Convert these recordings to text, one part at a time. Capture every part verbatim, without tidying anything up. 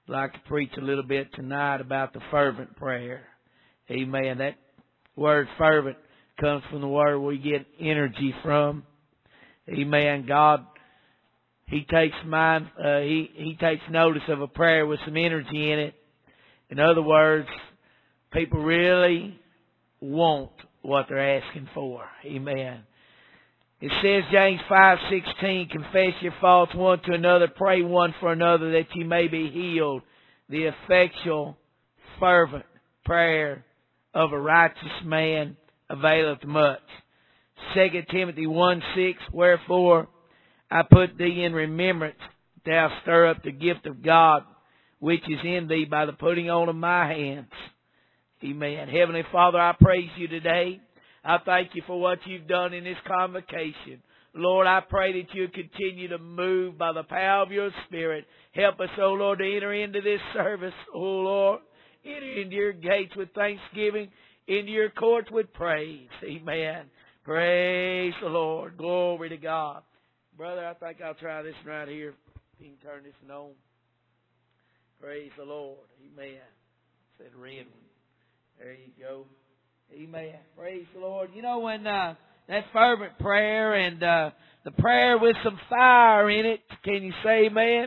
I'd like to preach a little bit tonight about the fervent prayer. Amen. That word fervent comes from the word we get energy from. Amen. God, He takes mind, uh, He He takes notice of a prayer with some energy in it. In other words, people really want what they're asking for. Amen. It says, James five sixteen, confess your faults one to another, pray one for another that you may be healed. The effectual, fervent prayer of a righteous man availeth much. Second Timothy one six, wherefore I put thee in remembrance, thou stir up the gift of God, which is in thee by the putting on of my hands. Amen. Heavenly Father, I praise you today. I thank you for what you've done in this convocation. Lord, I pray that you continue to move by the power of your Spirit. Help us, O Lord, to enter into this service, O Lord. Enter into your gates with thanksgiving, into your courts with praise. Amen. Praise the Lord. Glory to God. Brother, I think I'll try this right here. You can turn this one on. Praise the Lord. Amen. It's that red one. There you go. Amen. Praise the Lord. You know, when uh, that fervent prayer and uh, the prayer with some fire in it, can you say amen?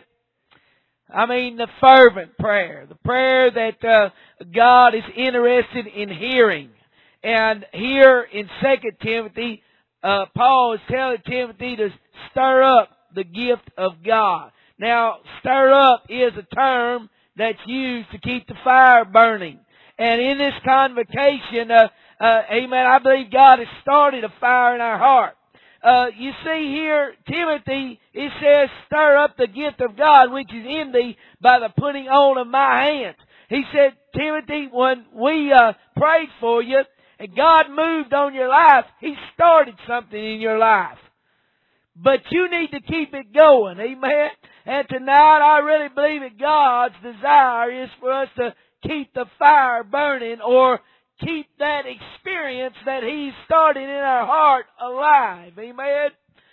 I mean the fervent prayer. The prayer that uh, God is interested in hearing. And here in Second Timothy, uh, Paul is telling Timothy to stir up the gift of God. Now, stir up is a term that's used to keep the fire burning. And in this convocation, uh, uh, amen, I believe God has started a fire in our heart. Uh, you see here, Timothy, it says, stir up the gift of God which is in thee by the putting on of my hands. He said, Timothy, when we uh, prayed for you and God moved on your life, He started something in your life. But you need to keep it going, amen? And tonight I really believe that God's desire is for us to keep the fire burning, or keep that experience that He's started in our heart alive. Amen.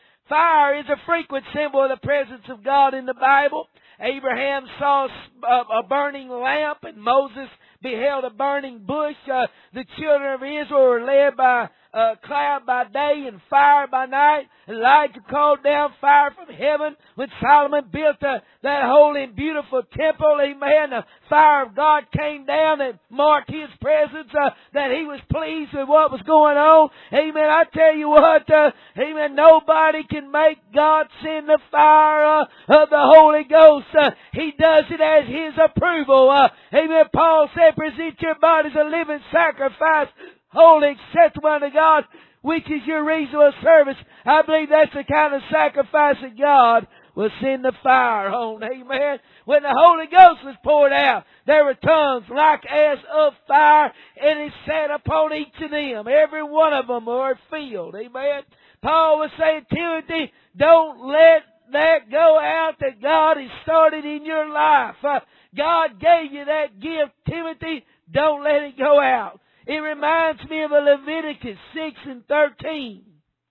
Fire is a frequent symbol of the presence of God in the Bible. Abraham saw a burning lamp, and Moses beheld a burning bush. Uh, the children of Israel were led by uh, cloud by day and fire by night. Elijah called down fire from heaven when Solomon built uh, that holy and beautiful temple. Amen. The fire of God came down and marked His presence, uh, that He was pleased with what was going on. Amen. I tell you what, uh, amen, nobody can make God send the fire uh, of the Holy Ghost. Uh, he does it as His approval. Uh, amen. Paul said, present your bodies a living sacrifice, holy, acceptable unto God, which is your reasonable service. I believe that's the kind of sacrifice that God will send the fire on. Amen. When the Holy Ghost was poured out, there were tongues like as of fire, and it sat upon each of them. Every one of them were filled. Amen. Paul was saying, Timothy, don't let that go out that God has started in your life. Uh, God gave you that gift, Timothy. Don't let it go out. It reminds me of Leviticus six and thirteen.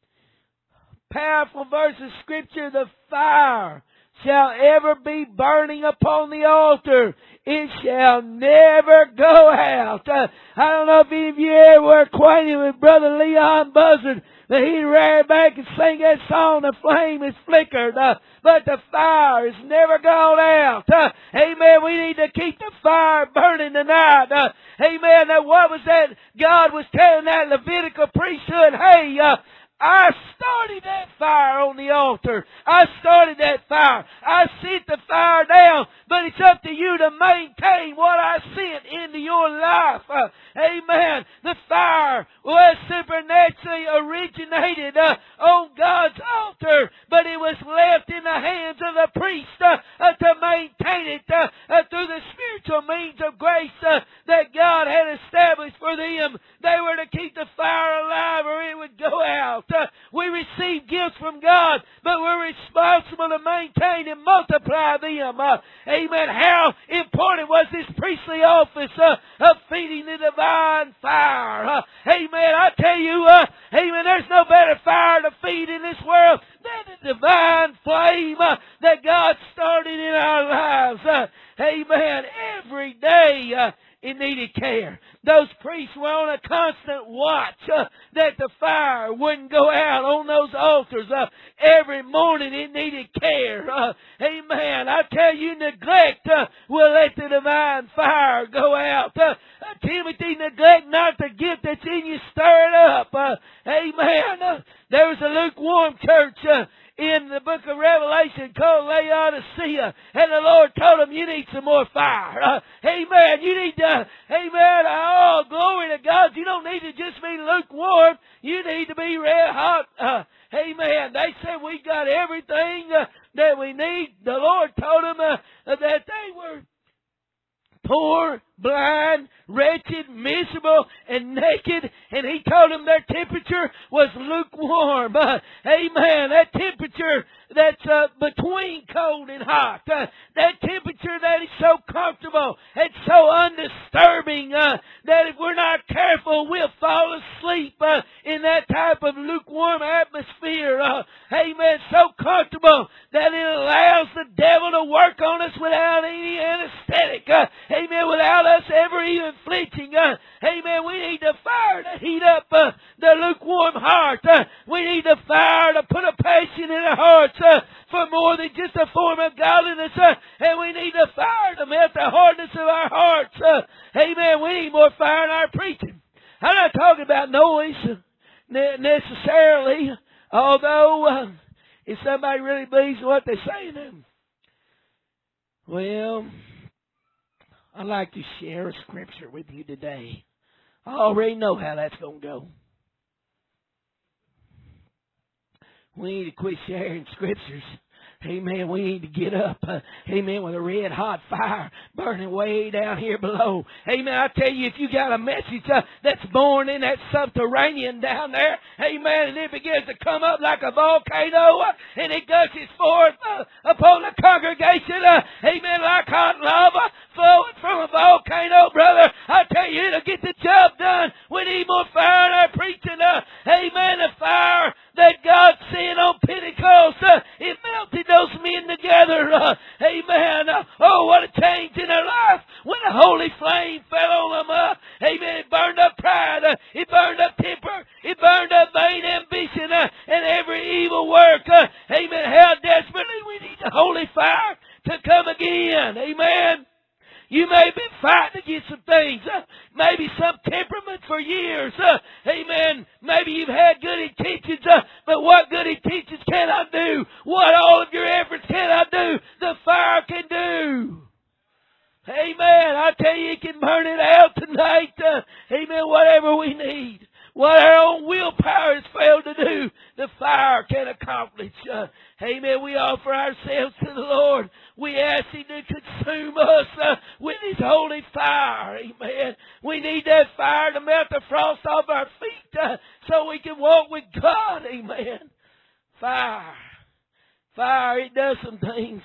Powerful verse of Scripture. The fire shall ever be burning upon the altar. It shall never go out. Uh, I don't know if any of you ever were acquainted with Brother Leon Buzzard, but he'd rear back and sing that song, The Flame is Flickered. Uh, but the fire is never gone out. Uh, amen. We need to keep the fire burning tonight. Uh, amen. Now, what was that? God was telling that Levitical priesthood, hey, uh, I started that fire on the altar. I started that fire. I sent the fire down, but it's up to you to maintain what I sent into your life. Uh, amen. The fire was supernaturally originated uh, on God's altar, but it was left in the hands of the priest uh, uh, to maintain it uh, uh, through the spiritual means of grace uh, that God had established for them. They were to keep the fire alive or it would go out. Uh, we receive gifts from God, but we're responsible to maintain and multiply them. Uh, amen. how important was this priestly office uh, of feeding the divine fire. Uh, amen. I tell you, uh, amen, there's no better fire to feed in this world than the divine flame uh, that God started in our lives. Uh, amen. Every day uh, it needed care. Those priests were on a constant watch uh, that the fire wouldn't go out on those altars. Uh, every morning it needed care. Uh, amen. I tell you, neglect uh, will let the divine fire go out. Uh, uh, Timothy, neglect not the gift that's in you, stir it up. Uh, amen. Uh, there was a lukewarm church uh, in the book of Revelation called Laodicea, and the Lord told them, you need some more fire. Uh, amen. You need to, amen, oh, glory to God. You don't need to just be lukewarm. You need to be red hot. Uh, amen. They said we got everything uh, that we need. The Lord told them uh, that they were poor, blind, wretched, miserable, and naked. And He told them their temperature was lukewarm. Uh, amen. That temperature that's uh, between cold and hot. Uh, that temperature that is so comfortable and so undisturbing uh, that if we're not careful, we'll fall asleep uh, in that type of lukewarm atmosphere. Uh, amen. So comfortable that it allows the devil to work on us without any anesthetic. Uh, amen. Without us ever even flinching. Uh, amen. We need the fire to heat up uh, the lukewarm heart. Uh, we need the fire to put a passion in our hearts uh, for more than just a form of godliness. Uh, and we need the fire to melt the hardness of our hearts. Uh, amen. We need more fire in our preaching. I'm not talking about noise necessarily, although uh, if somebody really believes what they're saying, well, I'd like to share a scripture with you today. I already know how that's going to go. We need to quit sharing scriptures. Amen. We need to get up. Uh, amen. With a red hot fire burning way down here below. Amen. I tell you, if you got a message uh, that's born in that subterranean down there, amen, and it begins to come up like a volcano uh, and it gushes forth uh, upon the congregation, uh, amen, like hot lava flowing from a volcano, brother. I tell you, it'll get the job done. We need more fire in our preaching. Uh, amen. The fire that God sent on Pentecost, uh, it melted those men together. Uh, amen. Uh, oh, what a change in their life when the holy flame fell on them. Uh, amen. It burned up pride. Uh, it burned up temper. It burned up vain ambition uh, and every evil work. Uh, amen. How desperately we need the holy fire to come again. Amen. You may have been fighting against some things, uh, maybe some temperament for years. Uh, amen. Maybe you've had good intentions, uh, but what good intentions can I do? What all of your efforts can I do? The fire can do. Amen. I tell you, it can burn it out tonight. Uh, amen. Whatever we need. What our own willpower has failed to do, the fire can accomplish. Uh, amen. We offer ourselves to the Lord. We ask Him to consume us uh, with His holy fire. Amen. We need that fire to melt the frost off our feet uh, so we can walk with God. Amen. Fire. Fire, it does some things.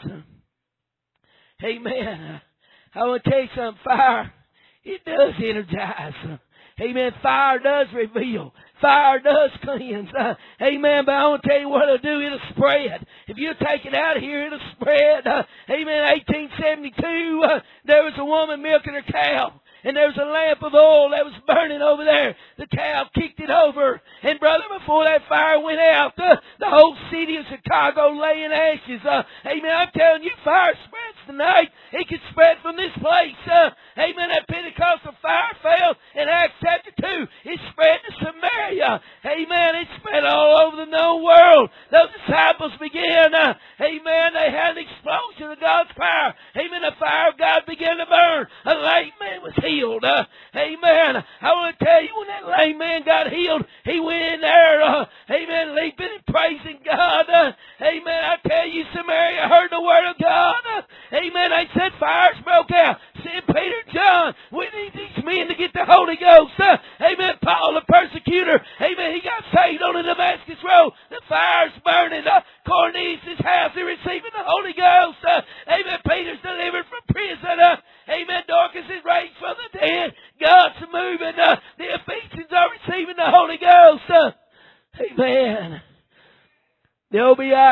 Amen. I want to tell you something. Fire, it does energize. Amen. Fire does reveal. Fire does cleanse. Uh, amen. But I want to tell you what it'll do. It'll spread. If you take it out of here, it'll spread. Uh, amen. eighteen seventy-two, uh, there was a woman milking her cow. And there was a lamp of oil that was burning over there. The cow kicked it over. And brother, before that fire went out, uh, the whole city of Chicago lay in ashes. Uh, amen. I'm telling you, fire spreads tonight. It can spread from this place. Uh, amen. That Pentecostal fire fell in Acts chapter two. It spread to Samaria. Amen. It spread all over the known world. Those disciples began, uh, amen, they had an explosion of God's power. Amen. The fire of God began to burn. A lame man was healed. Uh, amen. I want to tell you, when that lame man got healed, he went in there, uh, amen, leaping and praising God. Uh, amen. I tell you, Samaria heard the word of God. Uh, amen. They said fires broke out. Send Peter and John. We need these men to get the Holy Ghost. Uh, amen. Paul, the persecutor, amen, he got saved on the Damascus road. The fire's burning. Uh, Cornelius' house, they're receiving the Holy Ghost. Uh, amen. Peter's delivered from prison.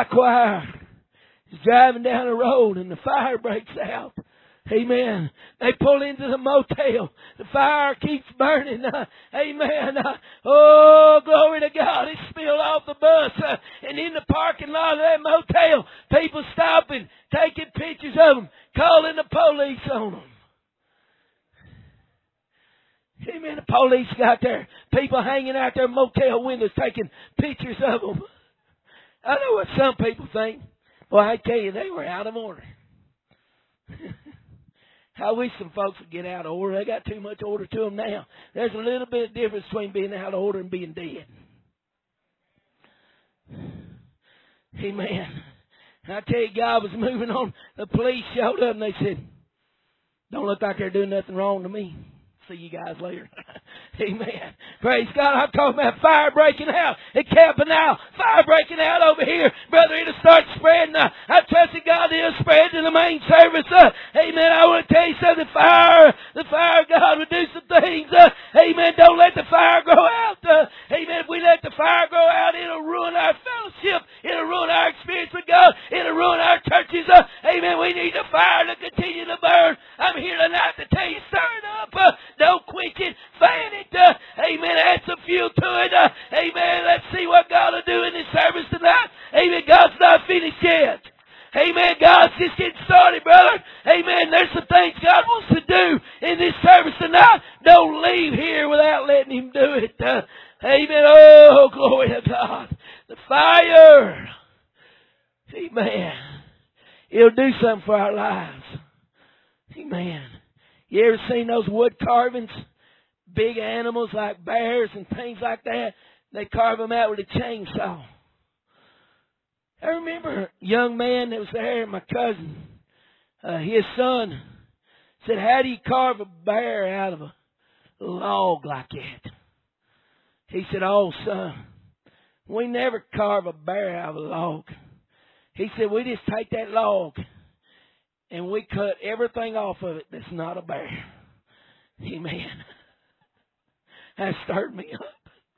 high choir is driving down the road and the fire breaks out. Amen. They pull into the motel. The fire keeps burning. Uh, amen. Uh, oh, glory to God. It spilled off the bus. Uh, and in the parking lot of that motel, people stopping, taking pictures of them, calling the police on them. Amen. The police got there. People hanging out their motel windows taking pictures of them. I know what some people think. Well, I tell you, they were out of order. I wish some folks would get out of order. They got too much order to them now. There's a little bit of difference between being out of order and being dead. Amen. I tell you, God was moving on. The police showed up and they said, don't look like they're doing nothing wrong to me. See you guys later. Amen. Praise God. I'm talking about fire breaking out at Campanile. Fire breaking out over here. Brother, it'll start spreading. Uh, I trusted God it'll spread to the main service. Uh, amen. I want to tell you something. Fire, the fire of God will do some things. Uh, amen. Don't let the fire go out. Uh, amen. If we let the fire go out, it'll ruin our fellowship. It'll ruin our experience with God. It'll ruin our churches. Uh, amen. We need the fire to continue to burn. I'm here tonight to tell you, stir it up. Uh, Don't quench it. Fan it. Uh, amen. Add some fuel to it. Uh, amen. Let's see what God will do in this service tonight. Amen. God's not finished yet. Amen. God's just getting started, brother. Amen. There's some things God wants to do in this service tonight. Don't leave here without letting Him do it. Uh, amen. Oh, glory to God. The fire. Amen. It'll do something for our lives. Amen. You ever seen those wood carvings? Big animals like bears and things like that. They carve them out with a chainsaw. I remember a young man that was there, my cousin. Uh, his son said, how do you carve a bear out of a log like that? He said, oh, son, we never carve a bear out of a log. He said, we just take that log and we cut everything off of it that's not a bear. Amen. That stirred me up.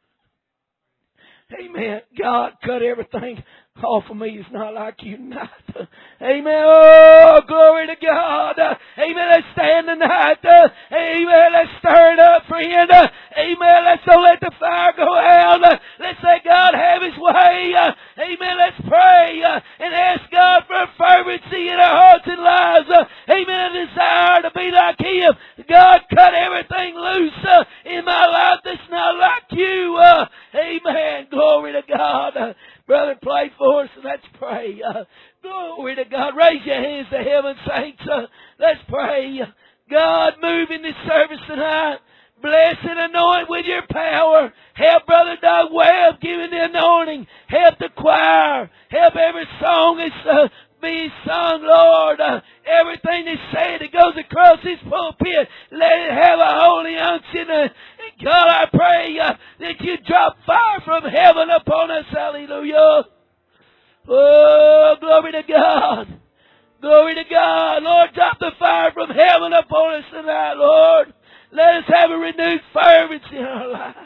Amen. God, cut everything off of me. It's not like you tonight. Amen. Oh, glory to God. Amen. Let's stand tonight. Amen. Let's stir it up, friend. Amen. Let's don't let the fire go out. Let's let God have His way. Amen. Let's pray and ask God for a fervency in our hearts and lives. Amen. A desire to be like Him. God, cut everything loose in my life that's not like you. Amen. Glory to God. Brother, play for us and let's pray. Uh, glory to God. Raise your hands to heaven, saints. Uh, let's pray. God, move in this service tonight. Bless and anoint with your power. Help Brother Doug Webb giving the anointing. Help the choir. Help every song that's uh, being sung, Lord. Uh, everything that's said that goes across this pulpit, let it have a holy unction. Uh, God, I pray uh, that you drop fire from heaven upon us. Hallelujah. Oh, glory to God. Glory to God. Lord, drop the fire from heaven upon us tonight, Lord. Let us have a renewed fervency in our lives.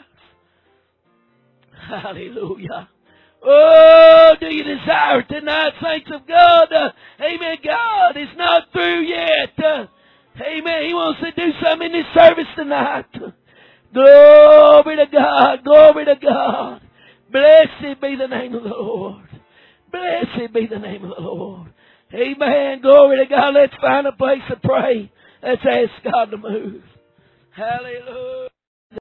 Hallelujah. Oh, do you desire tonight, saints of God? Uh, amen. God is not through yet. Uh, amen. He wants to do something in this service tonight. Glory to God. Glory to God. Blessed be the name of the Lord. Blessed be the name of the Lord. Amen. Glory to God. Let's find a place to pray. Let's ask God to move. Hallelujah.